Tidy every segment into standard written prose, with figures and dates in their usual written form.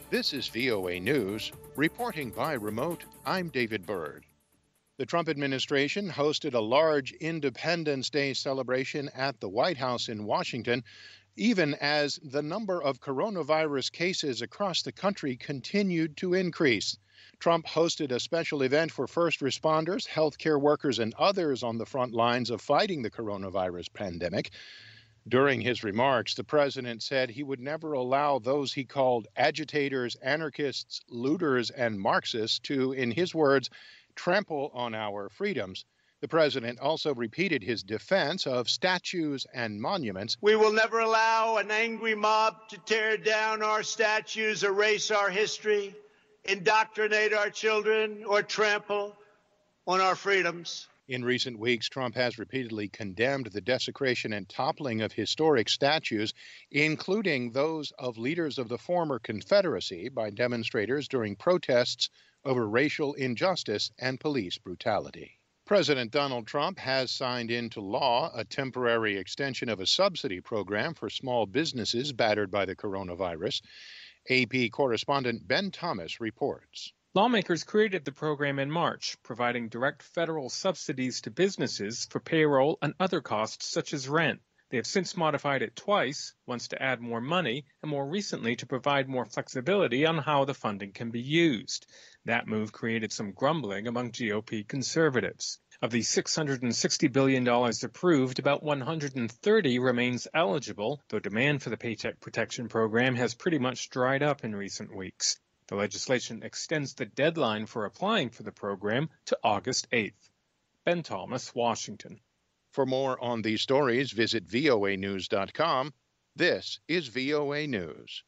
This is VOA News. Reporting by remote, I'm David Byrd. The Trump administration hosted a large Independence Day celebration at the White House in Washington, even as the number of coronavirus cases across the country continued to increase. Trump hosted a special event for first responders, healthcare workers, and others on the front lines of fighting the coronavirus pandemic. During his remarks, the president said he would never allow those he called agitators, anarchists, looters, and Marxists to, in his words, trample on our freedoms. The president also repeated his defense of statues and monuments. We will never allow an angry mob to tear down our statues, erase our history, indoctrinate our children, or trample on our freedoms. In recent weeks, Trump has repeatedly condemned the desecration and toppling of historic statues, including those of leaders of the former Confederacy, by demonstrators during protests over racial injustice and police brutality. President Donald Trump has signed into law a temporary extension of a subsidy program for small businesses battered by the coronavirus. AP correspondent Ben Thomas reports. Lawmakers created the program in March, providing direct federal subsidies to businesses for payroll and other costs such as rent. They have since modified it twice, once to add more money and more recently to provide more flexibility on how the funding can be used. That move created some grumbling among GOP conservatives. Of the $660 billion approved, about $130 remains eligible, though demand for the Paycheck Protection Program has pretty much dried up in recent weeks. The legislation extends the deadline for applying for the program to August 8th. Ben Thomas, Washington. For more on these stories, visit voanews.com. This is VOA News.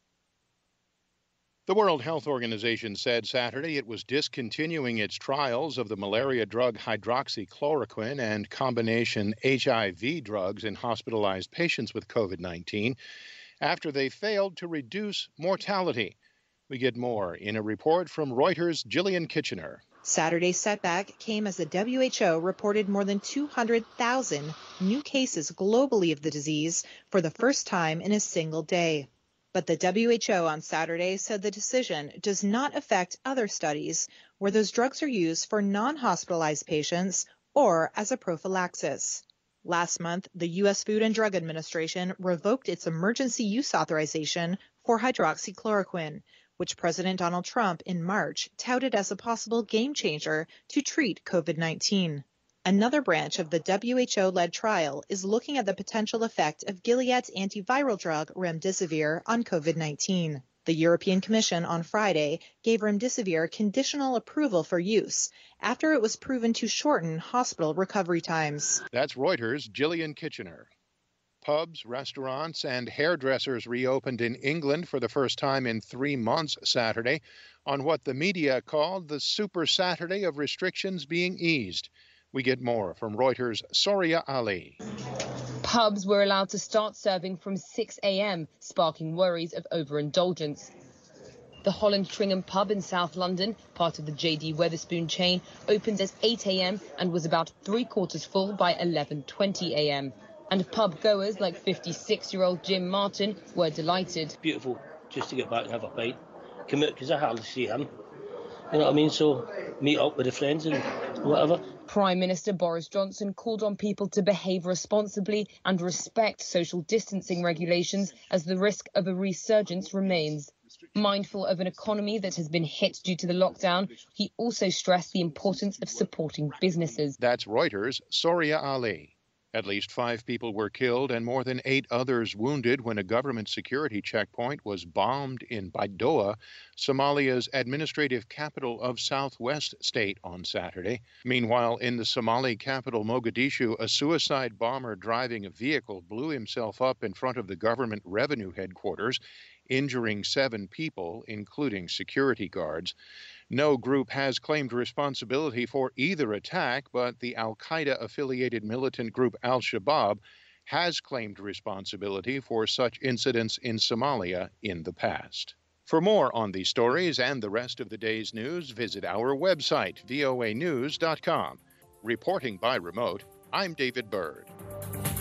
The World Health Organization said Saturday it was discontinuing its trials of the malaria drug hydroxychloroquine and combination HIV drugs in hospitalized patients with COVID-19 after they failed to reduce mortality. We get more in a report from Reuters' Gillian Kitchener. Saturday's setback came as the WHO reported more than 200,000 new cases globally of the disease for the first time in a single day. But the WHO on Saturday said the decision does not affect other studies where those drugs are used for non-hospitalized patients or as a prophylaxis. Last month, the U.S. Food and Drug Administration revoked its emergency use authorization for hydroxychloroquine, which President Donald Trump in March touted as a possible game changer to treat COVID-19. Another branch of the WHO-led trial is looking at the potential effect of Gilead's antiviral drug remdesivir on COVID-19. The European Commission on Friday gave remdesivir conditional approval for use after it was proven to shorten hospital recovery times. That's Reuters' Gillian Kitchener. Pubs, restaurants, and hairdressers reopened in England for the first time in 3 months Saturday on what the media called the Super Saturday of restrictions being eased. We get more from Reuters' Soria Ali. Pubs were allowed to start serving from 6 a.m., sparking worries of overindulgence. The Holland Tringham pub in South London, part of the J.D. Wetherspoon chain, opened at 8 a.m. and was about three-quarters full by 11:20 a.m. And pub goers like 56-year-old Jim Martin were delighted. Beautiful just to get back and have a pint. Come out because I hardly see him. You know what I mean? So meet up with the friends and whatever. Prime Minister Boris Johnson called on people to behave responsibly and respect social distancing regulations as the risk of a resurgence remains. Mindful of an economy that has been hit due to the lockdown, he also stressed the importance of supporting businesses. That's Reuters' Soria Ali. At least 5 people were killed and more than 8 others wounded when a government security checkpoint was bombed in Baidoa, Somalia's administrative capital of Southwest State, on Saturday. Meanwhile, in the Somali capital Mogadishu, a suicide bomber driving a vehicle blew himself up in front of the government revenue headquarters, injuring 7 people, including security guards. No group has claimed responsibility for either attack, but the al-Qaeda-affiliated militant group al-Shabaab has claimed responsibility for such incidents in Somalia in the past. For more on these stories and the rest of the day's news, visit our website, voanews.com. Reporting by remote, I'm David Byrd.